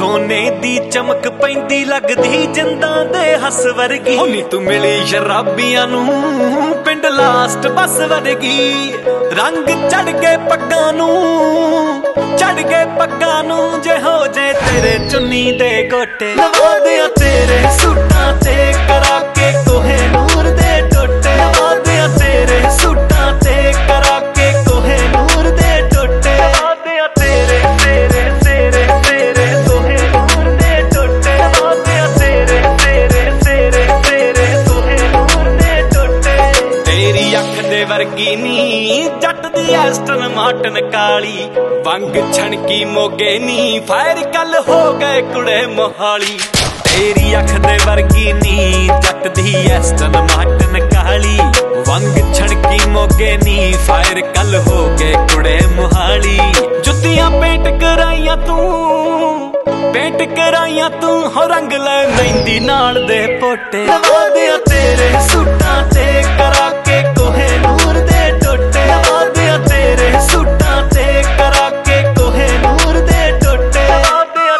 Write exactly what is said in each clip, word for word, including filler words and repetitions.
सोने दी चमक पैंदी लगदी जिंदां दे हस वर्गी। नी तू मिली शराबियां नू पिंड लास्ट बस वर्गी। रंग चढ़ गए पग्गां नू चढ़ गए पग्गां नू जे हो जे तेरे चुन्नी दे गोटे। लवा दियां तेरे सूटां ते करा के कोहिनूर दे टोटे। लवा दियां तेरे सूटां ते करा के कोहिनूर दे टोटे। लवा दियां तेरे तेरे तेरे तेरे कोहिनूर दे टोटे। लवा दियां तेरे तेरे तेरे तेरे कोहिनूर दे टोटे। तेरी अख दे वर्गी नी जट दी एस्टन मार्टिन काली। वंग छणकी मोगे नी फायर कल हो गए कुड़े मोहाली। तेरी अख दे वर्गी नी जट दी एस्टन मार्टिन काली। वंग छणकी मोगे नी फायर कल हो गए कुड़े मोहाली। जुत्तियां पेंट कराइयां तू पेंट कराइयां तू हो रंग लै मेहंदी नाल दे पोटे। लवा दियां तेरे सूटां ते करा के कोहिनूर दे टोटे। लवा दियां तेरे सूटां ते करा के कोहिनूर दे टोटे। लवा दियां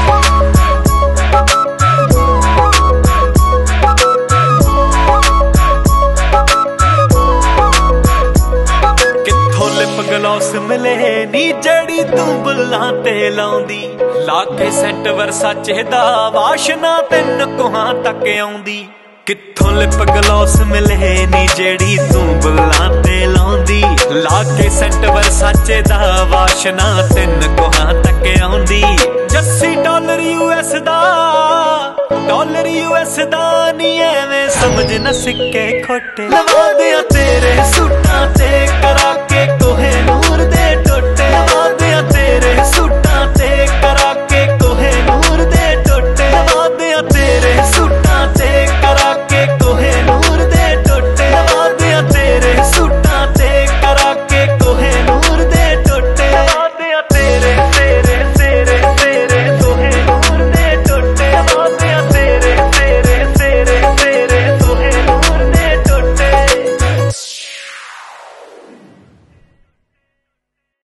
कित्थों लिप गलॉस मिले नी जड़ी तू बुल्लां ते लाउंदी। ला के सेंट वर्साचे दा वाशना तिन कोहां तक आउंदी। कित्थों लिप गलॉस मिले नी जेड़ी तू बुल्लां ते लाउंदी। ला के सेंट वर्साचे दा वाशना तिन कोहां तक आउंदी। जस्सी डॉलर यूएस दा डॉलर यूएस दा नी एवें समझ न सिक्के खोटे। लवा दियां तेरे सूटां ते करा के